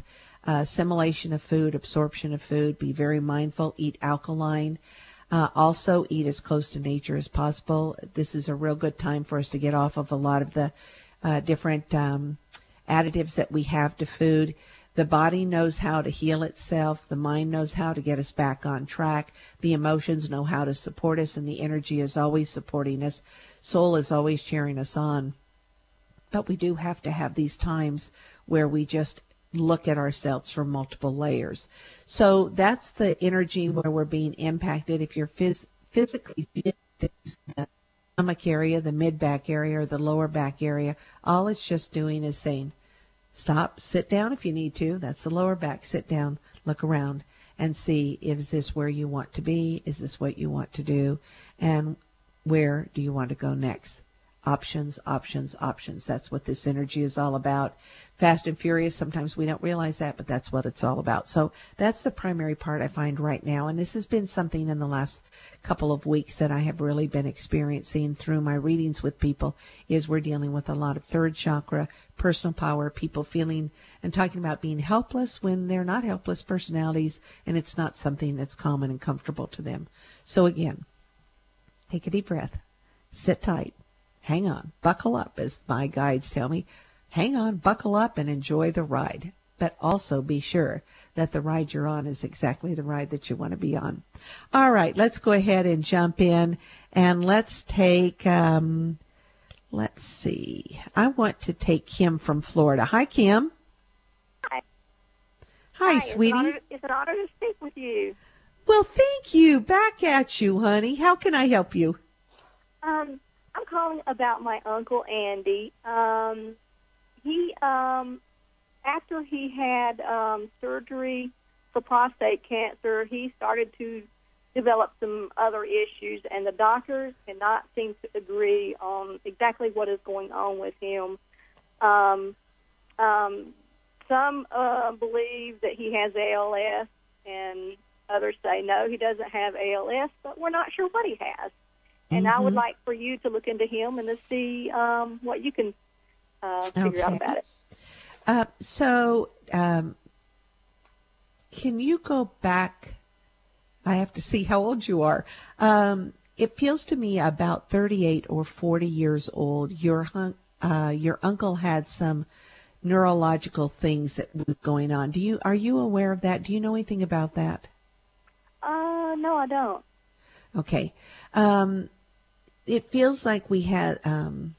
uh, assimilation of food, absorption of food. Be very mindful. Eat alkaline. Uh, also, eat as close to nature as possible. This is a real good time for us to get off of a lot of the uh, different um, additives that we have to food. The body knows how to heal itself. The mind knows how to get us back on track. The emotions know how to support us, and the energy is always supporting us. Soul is always cheering us on. But we do have to have these times where we just look at ourselves from multiple layers. So that's the energy where we're being impacted. If you're phys- physically fit, the stomach area, the mid-back area, or the lower back area, all it's just doing is saying, stop, sit down if you need to. That's the lower back. Sit down, look around, and see, is this where you want to be? Is this what you want to do? And where do you want to go next? Options, options, options. That's what this energy is all about. Fast and furious, sometimes we don't realize that, but that's what it's all about. So that's the primary part I find right now. And this has been something in the last couple of weeks that I have really been experiencing through my readings with people, is we're dealing with a lot of third chakra, personal power, people feeling and talking about being helpless when they're not helpless personalities, and it's not something that's common and comfortable to them. So again, take a deep breath, sit tight. Hang on, buckle up, as my guides tell me. Hang on, buckle up, and enjoy the ride. But also be sure that the ride you're on is exactly the ride that you want to be on. All right, let's go ahead and jump in, and let's take, um, let's see. I want to take Kim from Florida. Hi, Kim. Hi. Hi, Hi, sweetie. It's an, honor, it's an honor to speak with you. Well, thank you. Back at you, honey. How can I help you? Um. I'm calling about my Uncle Andy. Um, he, um, after he had um, surgery for prostate cancer, he started to develop some other issues, and the doctors cannot seem to agree on exactly what is going on with him. Um, um, some uh, believe that he has A L S, and others say no, he doesn't have A L S, but we're not sure what he has. And mm-hmm. I would like for you to look into him and to see um, what you can uh, figure okay. out about it. Uh, so um, can you go back? I have to see how old you are. Um, it feels to me about thirty-eight or forty years old. Your, uh, your uncle had some neurological things that was going on. Do you Are you aware of that? Do you know anything about that? Uh, no, I don't. Okay. Um, it feels like we had, um,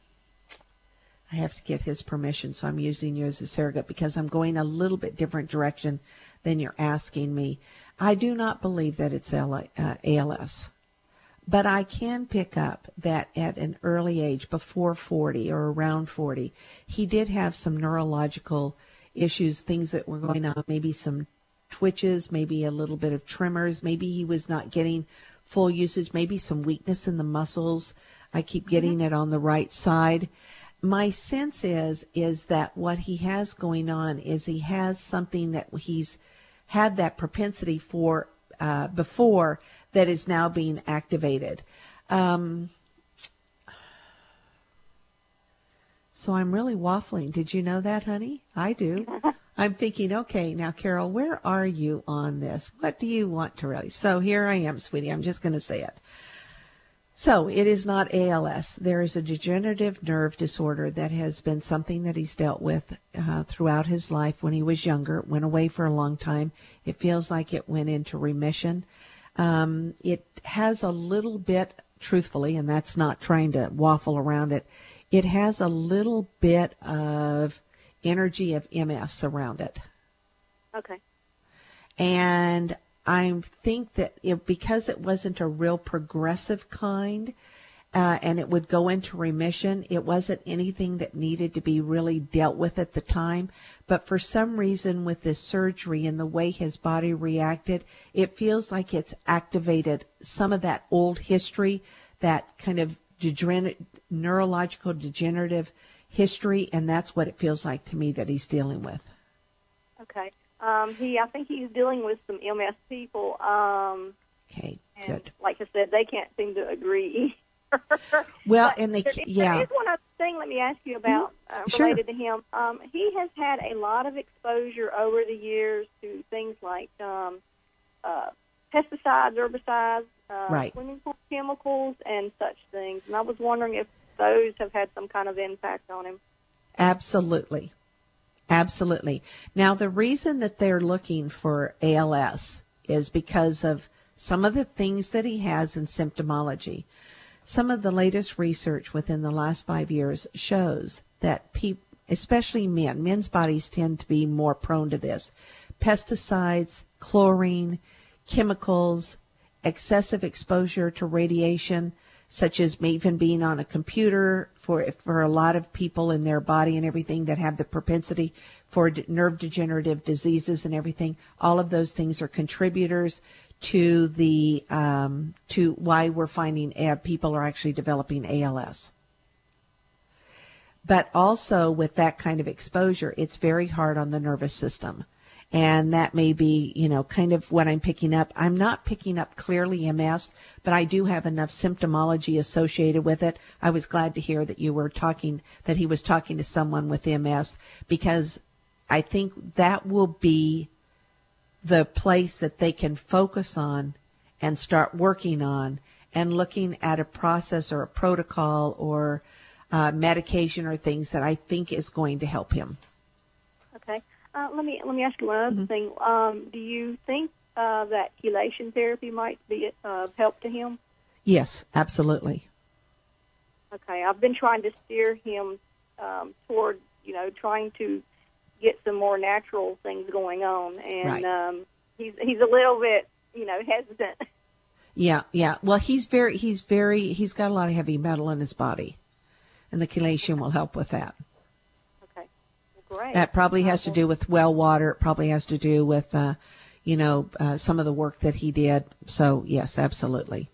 I have to get his permission, so I'm using you as a surrogate because I'm going a little bit different direction than you're asking me. I do not believe that it's A L S, but I can pick up that at an early age, before forty or around forty, he did have some neurological issues, things that were going on, maybe some twitches, maybe a little bit of tremors, maybe he was not getting full usage, maybe some weakness in the muscles. I keep getting it on the right side. My sense is, is that what he has going on is he has something that he's had that propensity for uh, before that is now being activated. Um, so I'm really waffling. Did you know that, honey? I do. I'm thinking, okay, now, Carol, where are you on this? What do you want to really? So here I am, sweetie. I'm just going to say it. So it is not A L S. There is a degenerative nerve disorder that has been something that he's dealt with uh, throughout his life when he was younger. It went away for a long time. It feels like it went into remission. Um, it has a little bit, truthfully, and that's not trying to waffle around it, it has a little bit of energy of M S around it. Okay. And I think that it, because it wasn't a real progressive kind, uh, and it would go into remission, it wasn't anything that needed to be really dealt with at the time. But for some reason with this surgery and the way his body reacted, it feels like it's activated some of that old history, that kind of degener- neurological degenerative history, and that's what it feels like to me that he's dealing with. Okay. Um, he, I think he's dealing with some M S people. Um, okay, and good. Like I said, they can't seem to agree Well, but and they, there, yeah. There is one other thing let me ask you about uh, Sure. related to him. Um, he has had a lot of exposure over the years to things like um, uh, pesticides, herbicides, uh, Right. swimming pool chemicals, and such things. And I was wondering if those have had some kind of impact on him. Absolutely. Absolutely. Now, the reason that they're looking for A L S is because of some of the things that he has in symptomology. Some of the latest research within the last five years shows that people, especially men, men's bodies tend to be more prone to this. Pesticides, chlorine, chemicals, excessive exposure to radiation, such as even being on a computer for for a lot of people in their body and everything that have the propensity for d- nerve degenerative diseases and everything. All of those things are contributors to the um, to why we're finding uh, people are actually developing A L S. But also with that kind of exposure, it's very hard on the nervous system. And that may be, you know, kind of what I'm picking up. I'm not picking up clearly M S, but I do have enough symptomology associated with it. I was glad to hear that you were talking, that he was talking to someone with M S, because I think that will be the place that they can focus on and start working on and looking at a process or a protocol or uh, medication or things that I think is going to help him. Okay. Uh, let me let me ask you one other Mm-hmm. thing. Um, do you think uh, that chelation therapy might be of help to him? Yes, absolutely. Okay. I've been trying to steer him um, toward, you know, trying to get some more natural things going on, and Right. um, he's he's a little bit, you know, hesitant. Yeah, yeah. Well, he's very, he's very, he's got a lot of heavy metal in his body, and the chelation will help with that. Okay. Well, great. That probably has to do with well water. It probably has to do with, uh, you know, uh, some of the work that he did. So, yes, absolutely.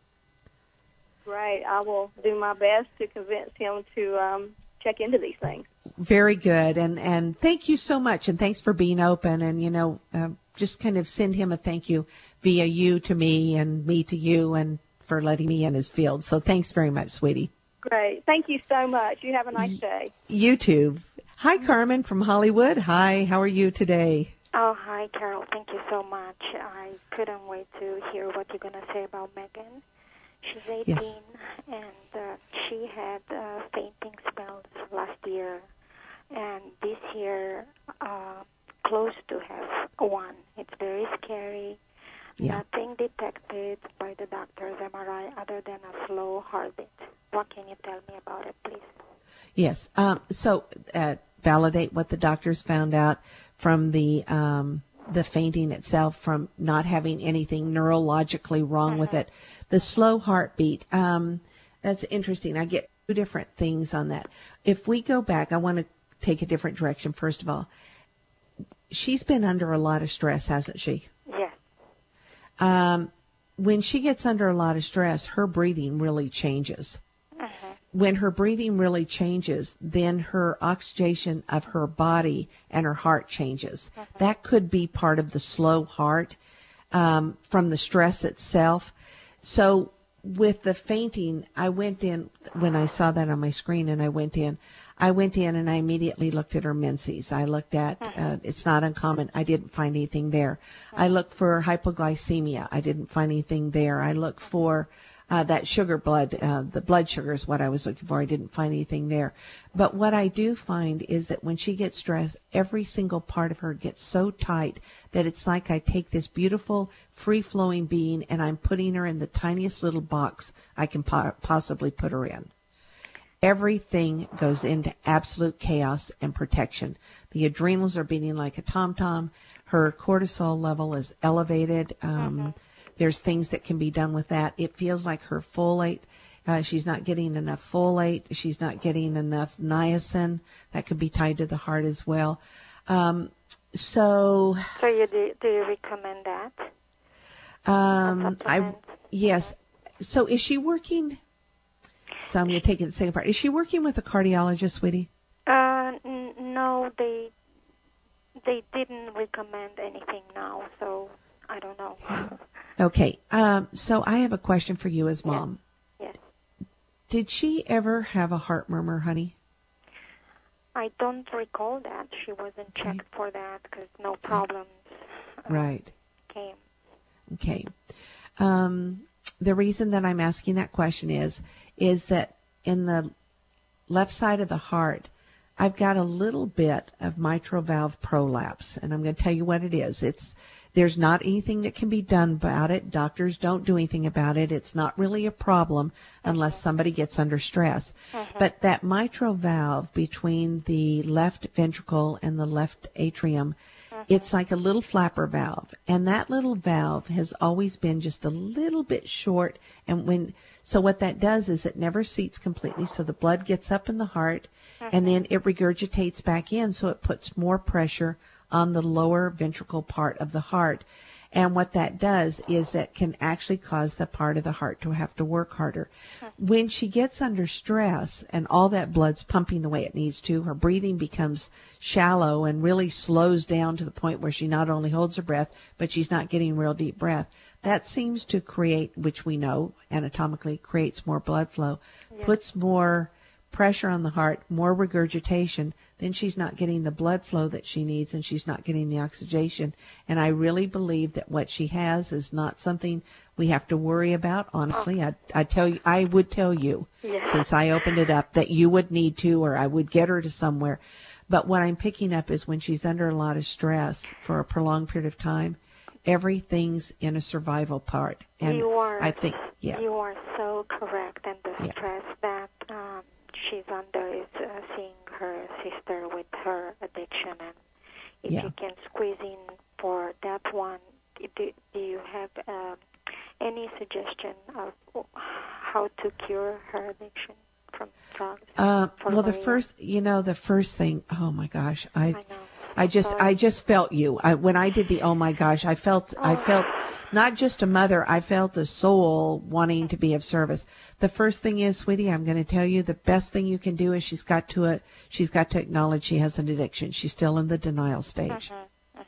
Great. I will do my best to convince him to um, check into these things. Very good. And, and thank you so much. And thanks for being open. And, you know, uh, just kind of send him a thank you via you to me and me to you, and for letting me in his field. So thanks very much, sweetie. Great. Thank you so much. You have a nice day. You too. Hi, Carmen from Hollywood. Hi, how are you today? Oh, hi, Carol. Thank you so much. I couldn't wait to hear what you're going to say about Megan. She's eighteen, Yes. and uh, she had uh, fainting spells last year, and this year uh, close to have one. It's very scary. Yeah. Nothing detected by the doctor's M R I other than a slow heartbeat. What can you tell me about it, please? Yes. Um, so uh, validate what the doctors found out from the um, the fainting itself, from not having anything neurologically wrong with it. The slow heartbeat, um, that's interesting. I get two different things on that. If we go back, I want to take a different direction. First of all, she's been under a lot of stress, hasn't she? Yes. Um, when she gets under a lot of stress, her breathing really changes. When her breathing really changes, then her oxygenation of her body and her heart changes. Uh-huh. That could be part of the slow heart um, from the stress itself. So with the fainting, I went in, when I saw that on my screen and I went in, I went in and I immediately looked at her menses. I looked at, uh, it's not uncommon, I didn't find anything there. I looked for hypoglycemia. I didn't find anything there. I looked for Uh, that sugar blood, uh, the blood sugar is what I was looking for. I didn't find anything there. But what I do find is that when she gets stressed, every single part of her gets so tight that it's like I take this beautiful, free-flowing being and I'm putting her in the tiniest little box I can po- possibly put her in. Everything goes into absolute chaos and protection. The adrenals are beating like a tom-tom. Her cortisol level is elevated. Um, mm-hmm. There's things that can be done with that. It feels like her folate, uh, she's not getting enough folate. She's not getting enough niacin. That could be tied to the heart as well. Um, so. So you do, do you recommend that? Um, I, yes. So is she working? So I'm going to take it the second part. Is she working with a cardiologist, sweetie? Uh, n- no, they, they didn't recommend anything now, so I don't know. Okay, um, so I have a question for you as mom. Yes. did she ever have a heart murmur, honey? I don't recall that. She wasn't Okay. checked for that because no problems uh, Right. came. Okay. Um, the reason that I'm asking that question is, is that in the left side of the heart, I've got a little bit of mitral valve prolapse, and I'm going to tell you what it is. It's There's not anything that can be done about it. Doctors don't do anything about it. It's not really a problem unless somebody gets under stress. Mm-hmm. But that mitral valve between the left ventricle and the left atrium, Mm-hmm. it's like a little flapper valve. And that little valve has always been just a little bit short. And when so what that does is it never seats completely, so the blood gets up in the heart, Mm-hmm. and then it regurgitates back in, so it puts more pressure on the lower ventricle part of the heart. And what that does is that can actually cause the part of the heart to have to work harder. When she gets under stress and all that blood's pumping the way it needs to, her breathing becomes shallow and really slows down to the point where she not only holds her breath, but she's not getting real deep breath. That seems to create, which we know anatomically creates more blood flow, Yeah. puts more pressure on the heart, more regurgitation, then she's not getting the blood flow that she needs and she's not getting the oxygenation. And I really believe that what she has is not something we have to worry about. Honestly, I, I tell you, I would tell you, Yes. since I opened it up, that you would need to, or I would get her to somewhere. But what I'm picking up is when she's under a lot of stress for a prolonged period of time, everything's in a survival part. And you are, I think, yeah. You are so correct. And the Yeah. stress that um, she's under is uh, seeing her sister with her addiction. And if Yeah. you can squeeze in for that one, do, do you have um, any suggestion of how to cure her addiction from drugs? Uh, for well, the Maria? first, you know, the first thing, oh my gosh, I, I know. I just, Sorry. I just felt you. I, when I did the, oh my gosh, I felt, I Oh. felt not just a mother, I felt a soul wanting to be of service. The first thing is, sweetie, I'm going to tell you the best thing you can do is she's got to it, she's got to acknowledge she has an addiction. She's still in the denial stage. Mhm, mhm.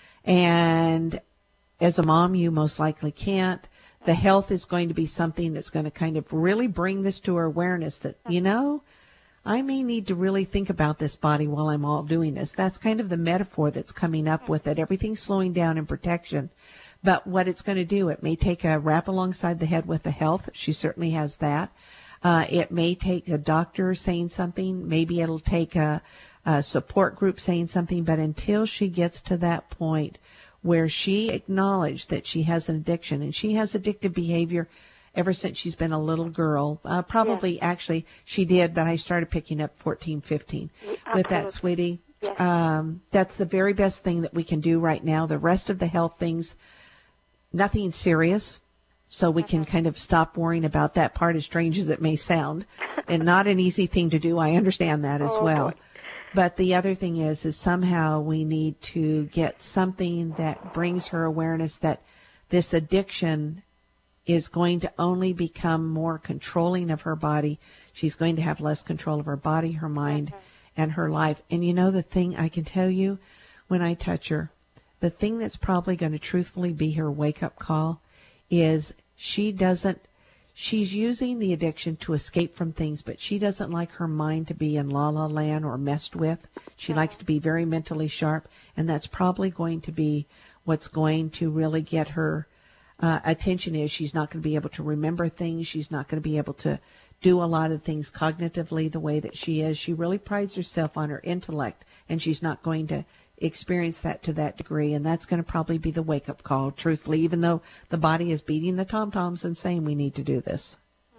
And as a mom, you most likely can't. The health is going to be something that's going to kind of really bring this to her awareness that, you know, I may need to really think about this body while I'm all doing this. That's kind of the metaphor that's coming up with it. Everything's slowing down in protection. But what it's going to do, it may take a wrap alongside the head with the health. She certainly has that. Uh, it may take a doctor saying something. Maybe it'll take a, a support group saying something. But until she gets to that point where she acknowledged that she has an addiction, and she has addictive behavior ever since she's been a little girl. Uh, probably, Yes. actually, she did, but I started picking up fourteen, fifteen with that, Absolutely. sweetie. Yes. Um, that's the very best thing that we can do right now. The rest of the health things, nothing serious, so we can kind of stop worrying about that part, as strange as it may sound, and not an easy thing to do. I understand that as Oh, well. boy. But the other thing is, is somehow we need to get something that brings her awareness that this addiction is going to only become more controlling of her body. She's going to have less control of her body, her mind, and her life. And you know the thing I can tell you when I touch her, the thing that's probably going to truthfully be her wake-up call is she doesn't, she's using the addiction to escape from things, but she doesn't like her mind to be in la-la land or messed with. She likes to be very mentally sharp, and that's probably going to be what's going to really get her uh, attention. Is she's not going to be able to remember things. She's not going to be able to do a lot of things cognitively the way that she is. She really prides herself on her intellect, and she's not going to experience that to that degree, and that's going to probably be the wake-up call, truthfully, even though the body is beating the tom-toms and saying we need to do this.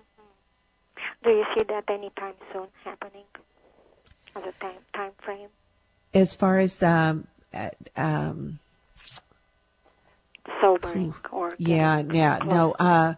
Do you see that anytime soon happening as a time time frame? As far as um, uh, um, Sobering or yeah, getting yeah, close? no. Uh,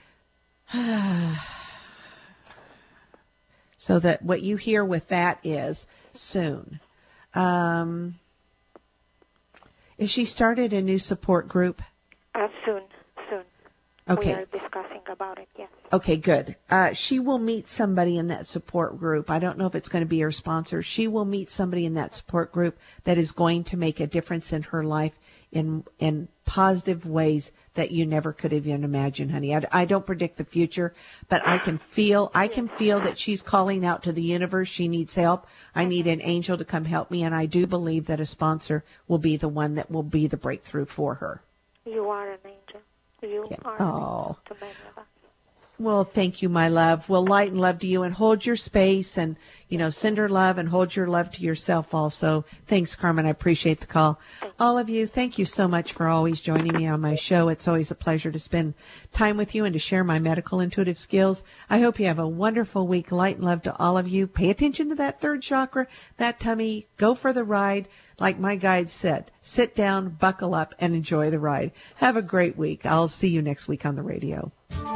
so that what you hear with that is soon. Um, is she started a new support group? Uh, soon, soon. Okay. We are discussing about it, yes. Okay, good. Uh, she will meet somebody in that support group. I don't know if it's going to be her sponsor. She will meet somebody in that support group that is going to make a difference in her life in in positive ways that you never could have even imagined, honey. I, I don't predict the future, but I can feel, I can feel that she's calling out to the universe. She needs help. I need an angel to come help me, and I do believe that a sponsor will be the one that will be the breakthrough for her. You are an angel. You Yeah. are Oh. to many of us. Well, thank you, my love. Well, light and love to you, and hold your space, and, you know, send her love and hold your love to yourself also. Thanks, Carmen. I appreciate the call. All of you, thank you so much for always joining me on my show. It's always a pleasure to spend time with you and to share my medical intuitive skills. I hope you have a wonderful week. Light and love to all of you. Pay attention to that third chakra, that tummy. Go for the ride. Like my guide said, sit down, buckle up, and enjoy the ride. Have a great week. I'll see you next week on the radio.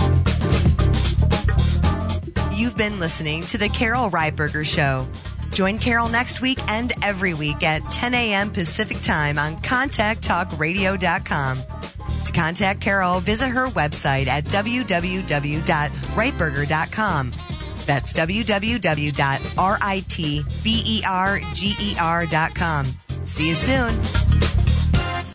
You've been listening to The Carol Reitberger Show. Join Carol next week and every week at ten a.m. Pacific Time on contact talk radio dot com. To contact Carol, visit her website at w w w dot reitberger dot com. That's w w w dot ritberger dot com. See you soon.